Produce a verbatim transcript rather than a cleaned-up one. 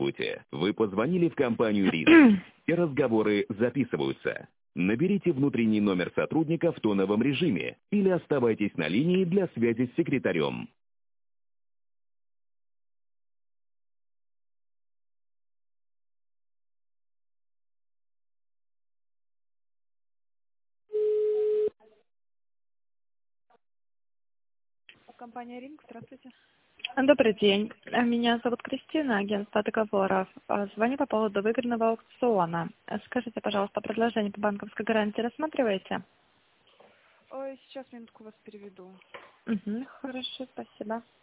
Здравствуйте. Вы позвонили в компанию «Риск». Все разговоры записываются. Наберите внутренний номер сотрудника в тоновом режиме или оставайтесь на линии для связи с секретарем. Компания «Ринг», здравствуйте. Добрый день. Меня зовут Кристина, агентство договоров. Звоню по поводу выгодного аукциона. Скажите, пожалуйста, предложение по банковской гарантии рассматриваете? Ой, сейчас минутку вас переведу. Угу, хорошо, спасибо.